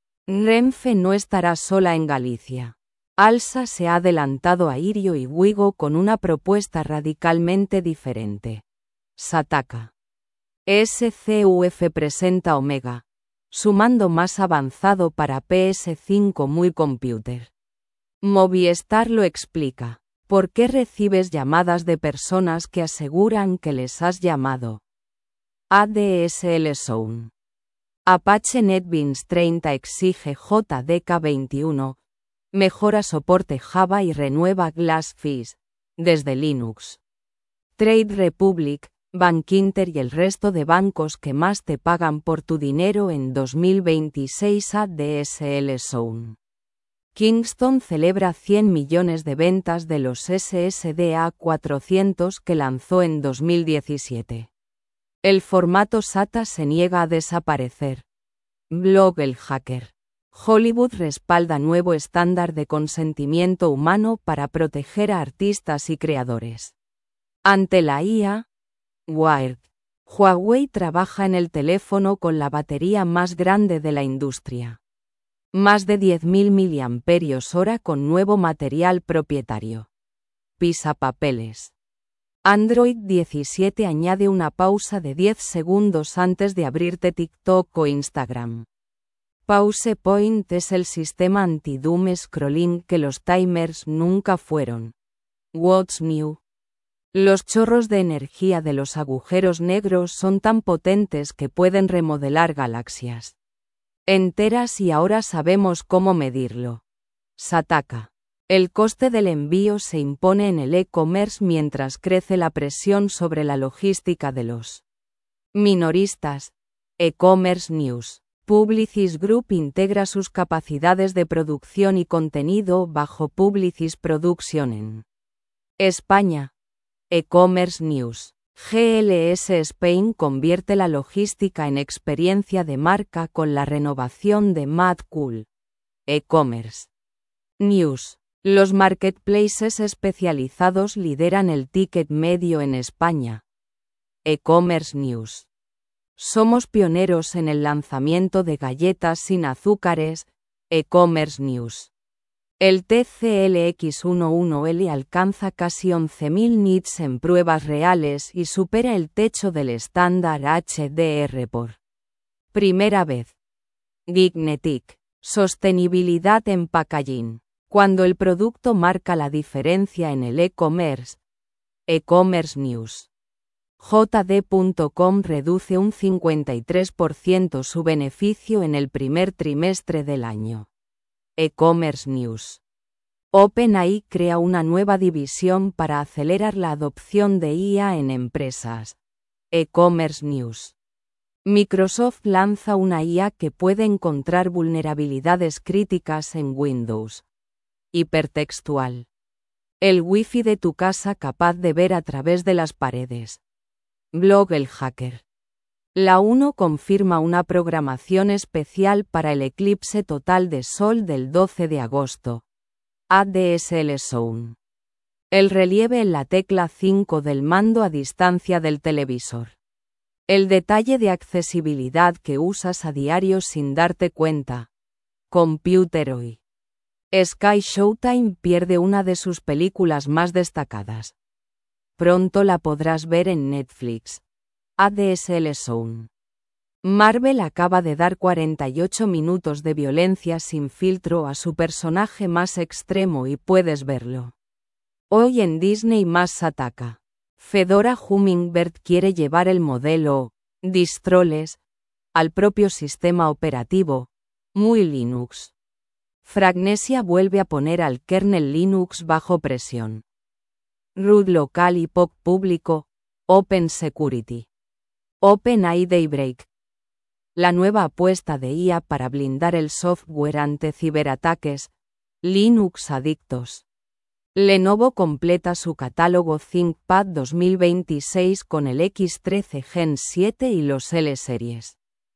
Renfe no estará sola en Galicia. Alsa se ha adelantado a Irio y Wigo con una propuesta radicalmente diferente. Sataka. S C U F presenta Omega, su mando más avanzado para P S cinco muy computer. Movistar lo explica. ¿Por qué recibes llamadas de personas que aseguran que les has llamado? A D S L Zone. Apache NetBeans treinta exige J D K veintiuno, mejora soporte Java y renueva Glassfish, desde Linux. Trade Republic, Bankinter y el resto de bancos que más te pagan por tu dinero en dos mil veintiséis. A D S L Zone. Kingston celebra cien millones de ventas de los S S D A cuatrocientos que lanzó en dos mil diecisiete. El formato SATA se niega a desaparecer. Blog El Hacker. Hollywood respalda nuevo estándar de consentimiento humano para proteger a artistas y creadores. Ante la I A, Wired. Huawei trabaja en el teléfono con la batería más grande de la industria. Más de diez mil miliamperios hora con nuevo material propietario. Pisapapeles. Android diecisiete añade una pausa de diez segundos antes de abrirte TikTok o Instagram. Pause Point es el sistema anti-doom scrolling que los timers nunca fueron. What's new? Los chorros de energía de los agujeros negros son tan potentes que pueden remodelar galaxias enteras y ahora sabemos cómo medirlo. Sataka. El coste del envío se impone en el e-commerce mientras crece la presión sobre la logística de los minoristas. E-commerce News. Publicis Group integra sus capacidades de producción y contenido bajo Publicis Production en España. E-commerce News. G L S Spain convierte la logística en experiencia de marca con la renovación de Mad Cool. E-commerce News. Los marketplaces especializados lideran el ticket medio en España. E-commerce News. Somos pioneros en el lanzamiento de galletas sin azúcares. E-commerce News. El T C L X once L alcanza casi once mil nits en pruebas reales y supera el techo del estándar H D R por primera vez. Gignetic. Sostenibilidad en packaging. Cuando el producto marca la diferencia en el e-commerce. E-commerce News. J D punto com reduce un cincuenta y tres por ciento su beneficio en el primer trimestre del año. E-commerce News. OpenAI crea una nueva división para acelerar la adopción de I A en empresas. E-commerce News. Microsoft lanza una I A que puede encontrar vulnerabilidades críticas en Windows. Hipertextual. El Wi-Fi de tu casa capaz de ver a través de las paredes. Blog El Hacker. La ONU confirma una programación especial para el eclipse total de Sol del doce de agosto. A D S L Zone. El relieve en la tecla cinco del mando a distancia del televisor. El detalle de accesibilidad que usas a diario sin darte cuenta. Computer Hoy. Sky Showtime pierde una de sus películas más destacadas. Pronto la podrás ver en Netflix. A D S L Zone. Marvel acaba de dar cuarenta y ocho minutos de violencia sin filtro a su personaje más extremo y puedes verlo hoy en Disney más Sataka. Fedora Hummingbird quiere llevar el modelo Distroles al propio sistema operativo, muy Linux. Fragnesia vuelve a poner al kernel Linux bajo presión. Root local y P O C público, Open Security. OpenAI Daybreak. La nueva apuesta de I A para blindar el software ante ciberataques. Linux adictos. Lenovo completa su catálogo ThinkPad dos mil veintiséis con el X trece Gen siete y los L Series.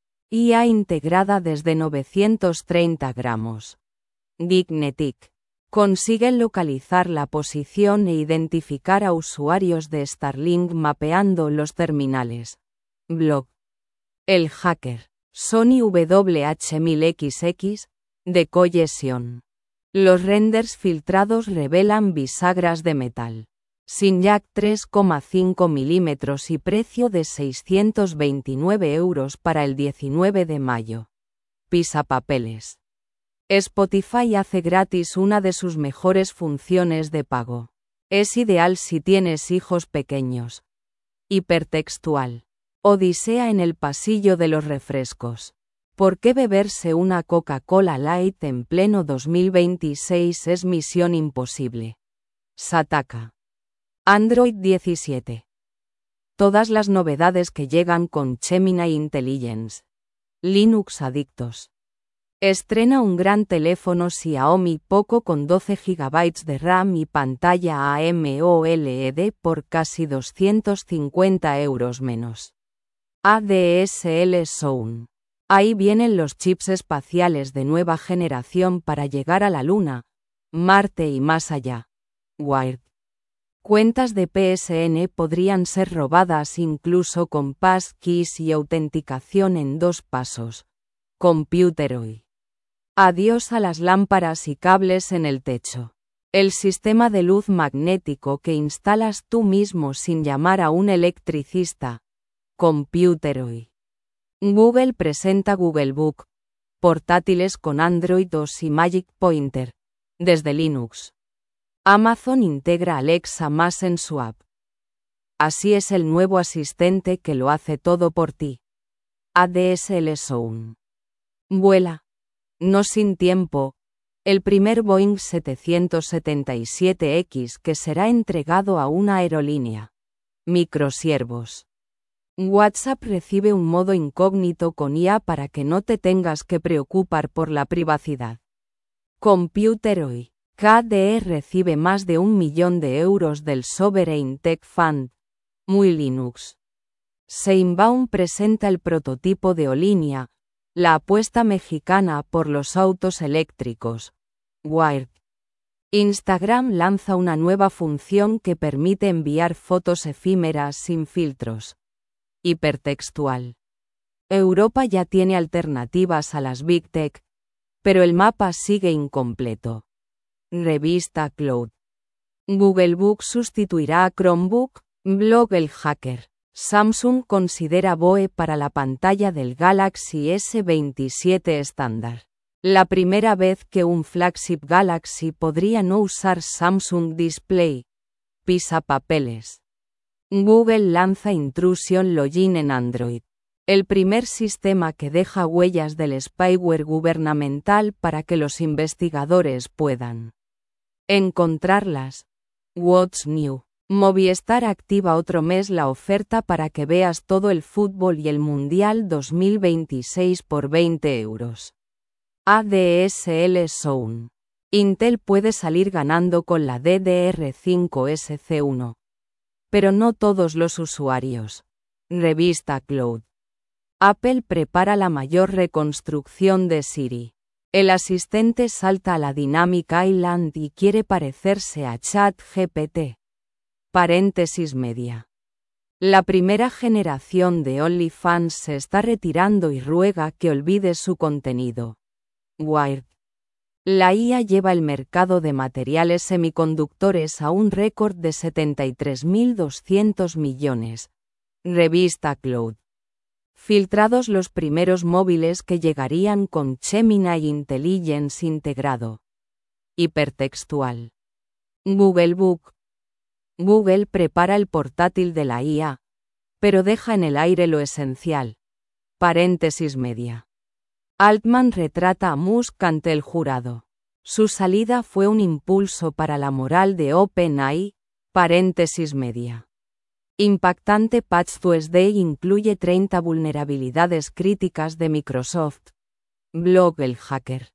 I A integrada desde novecientos treinta gramos. Gignetic. Consiguen localizar la posición e identificar a usuarios de Starlink mapeando los terminales. Blog. El Hacker. Sony W H mil X X, de Cohesion. Los renders filtrados revelan bisagras de metal. Sin jack tres coma cinco milímetros y precio de seiscientos veintinueve euros para el diecinueve de mayo. Pisapapeles. Spotify hace gratis una de sus mejores funciones de pago. Es ideal si tienes hijos pequeños. Hipertextual. Odisea en el pasillo de los refrescos. ¿Por qué beberse una Coca-Cola Light en pleno dos mil veintiséis es misión imposible? Sataka. Android diecisiete. Todas las novedades que llegan con Gemini Intelligence. Linux adictos. Estrena un gran teléfono Xiaomi Poco con doce gigabytes de RAM y pantalla AMOLED por casi doscientos cincuenta euros menos. A D S L Zone. Ahí vienen los chips espaciales de nueva generación para llegar a la Luna, Marte y más allá. Wired. Cuentas de P S N podrían ser robadas incluso con passkeys y autenticación en dos pasos. Computeroid. Adiós a las lámparas y cables en el techo. El sistema de luz magnético que instalas tú mismo sin llamar a un electricista. Computeroid. Google presenta Google Book. Portátiles con Android O S y Magic Pointer. Desde Linux. Amazon integra Alexa más en su app. Así es el nuevo asistente que lo hace todo por ti. A D S L Zone. Vuela. No sin tiempo. El primer Boeing setecientos setenta y siete X que será entregado a una aerolínea. Microsiervos. WhatsApp recibe un modo incógnito con I A para que no te tengas que preocupar por la privacidad. Computeroid. K D E recibe más de un millón de euros del Sovereign Tech Fund. Muy Linux. Sheinbaum presenta el prototipo de Olinia, la apuesta mexicana por los autos eléctricos. Wired. Instagram lanza una nueva función que permite enviar fotos efímeras sin filtros. Hipertextual. Europa ya tiene alternativas a las Big Tech, pero el mapa sigue incompleto. Revista Cloud. Google Book sustituirá a Chromebook. Blog El Hacker. Samsung considera B O E para la pantalla del Galaxy S veintisiete estándar. La primera vez que un flagship Galaxy podría no usar Samsung Display. Pisapapeles. Google lanza Intrusion Login en Android. El primer sistema que deja huellas del spyware gubernamental para que los investigadores puedan encontrarlas. What's New. Movistar activa otro mes la oferta para que veas todo el fútbol y el Mundial dos mil veintiséis por veinte euros. A D S L Zone. Intel puede salir ganando con la D D R cinco S C uno. Pero no todos los usuarios. Revista Cloud. Apple prepara la mayor reconstrucción de Siri. El asistente salta a la Dynamic Island y quiere parecerse a ChatGPT. Paréntesis media. La primera generación de OnlyFans se está retirando y ruega que olvides su contenido. Wired. La I A lleva el mercado de materiales semiconductores a un récord de setenta y tres mil doscientos millones. Revista Cloud. Filtrados los primeros móviles que llegarían con Gemini Intelligence integrado. Hipertextual. Google Book. Google prepara el portátil de la I A, pero deja en el aire lo esencial. Paréntesis media. Altman retrata a Musk ante el jurado. Su salida fue un impulso para la moral de OpenAI. Paréntesis media. Impactante patch Tuesday incluye treinta vulnerabilidades críticas de Microsoft. Blog El Hacker.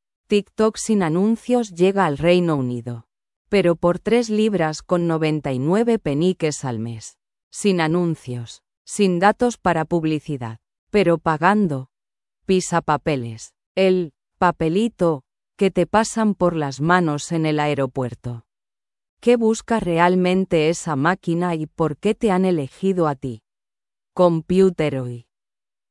TikTok sin anuncios llega al Reino Unido. Pero por tres libras con noventa y nueve peniques al mes. Sin anuncios, sin datos para publicidad, pero pagando. Pisapapeles. El papelito que te pasan por las manos en el aeropuerto. ¿Qué busca realmente esa máquina y por qué te han elegido a ti? Computeroid.